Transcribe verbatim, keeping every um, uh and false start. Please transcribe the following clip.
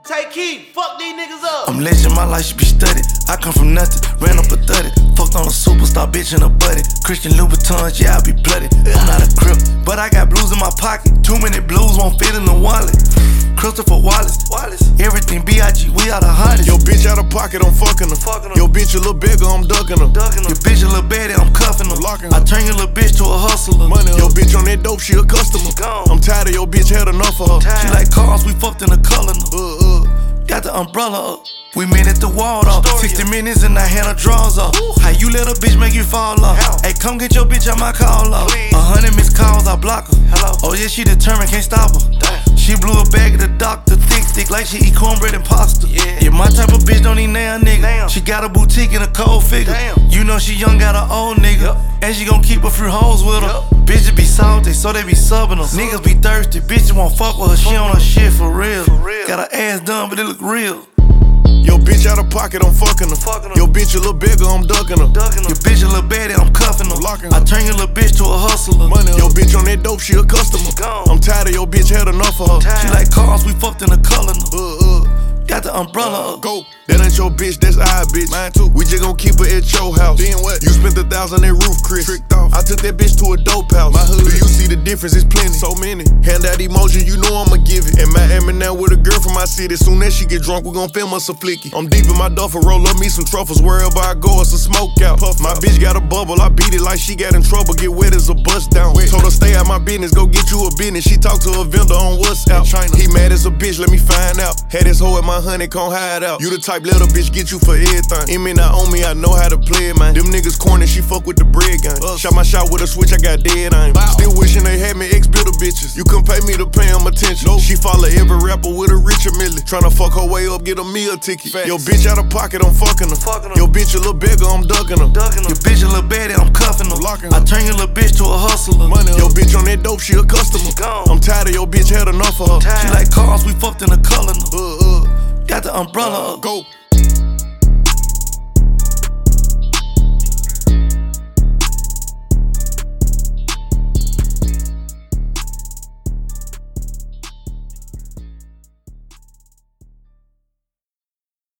Take heat, fuck these niggas up. I'm legend, my life should be studied. I come from nothing, ran up a thirty. Fucked on a superstar bitch in a buddy. Christian Louboutins, yeah, I be bloody. I'm not a crip, but I got blues in my pocket. Too many blues won't fit in the wallet. Christopher Wallace, Wallace. Everything B I G, we are the hottest. Yo, bitch out of pocket, I'm fucking her. Fucking her. Yo, bitch a little bigger, I'm ducking her. Ducking her. Your bitch a little baddie, I'm cuffing her. Locking her. I turn your little bitch to a hustler. Money yo, bitch on that dope, she a customer. Gone. I'm tired of your bitch, had enough of her. Tired. She like cars, we fucked in the color. Uh, uh. Got the umbrella up. We met at the wall up. sixty minutes and I had her drawers up. Ooh. How you let a bitch make you fall off? Hey, come get your bitch out my call up. A hundred missed calls, I block her. Hello. Oh yeah, she determined, can't stop her. Damn. She blew a bag at the doctor, thick stick like she eat cornbread and pasta. Yeah, yeah, my type of bitch don't eat now, nigga. Damn. She got a boutique and a cold figure. Damn. You know she young, got an old nigga. Yep. And she gon' keep a few hoes with her. Yep. Bitches be salty, so they be subbing her. Niggas be thirsty, bitches won't fuck with her. She on her shit for real. For real. Got her ass done, but it look real. Yo, bitch out of pocket, I'm fucking her. Fucking her. Yo, bitch a little bigger, I'm ducking her. Ducking her. Your bitch a little baddie, I'm cuffing her. Locking her. I turn your little bitch to a hustler. Money yo, bitch on that dope, she a customer. Gone. I'm tired of your bitch, had enough of her. Tired. She like cars, we fucked in the color. Uh, uh. Got the umbrella up. Go. That ain't your bitch, that's our bitch. Mine too. We just gon' keep her at your house. Then what? You spent a thousand at roof, Chris. Tricked off. I took that bitch to a dope house. My hood. Do you see the difference? It's plenty. So many. Hand out emotion, you know I'ma give it. In Miami now with a girl from my city. Soon as she get drunk, we gon' film us a flicky. I'm deep in my duffel, roll up me some truffles. Wherever I go, it's a smoke out. Puff my out. Bitch got a bubble, I beat it like she got in trouble. Get wet as a bust down. Wet. Told her stay out my business, go get you a business. She talk to a vendor on WhatsApp. China. He mad as a bitch, let me find out. Had this hoe at my honeycomb hide out. You the type little bitch get you for everything. It may not own me, I know how to play it, man. Them niggas corny, she fuck with the bread gang. Uh, Shot my shot with a switch, I got dead aim. Bow. Still wishing they had me ex-bitter bitches. You couldn't pay me to pay them attention. Nope. She follow every rapper with a richer milli. Tryna fuck her way up, get a meal ticket. Facts. Yo, bitch out of pocket, I'm fucking her. Fucking her. Yo, bitch a little bigger, I'm ducking her. Ducking her. Your bitch a little baddie, I'm cuffing her. Locking her. I turn your little bitch to a hustler. Money yo, bitch on that dope, she a customer. Gone. I'm tired of your bitch, had enough of her. Tired. She like cars, we fucked in the color. Uh, uh. Got the umbrella up. Go.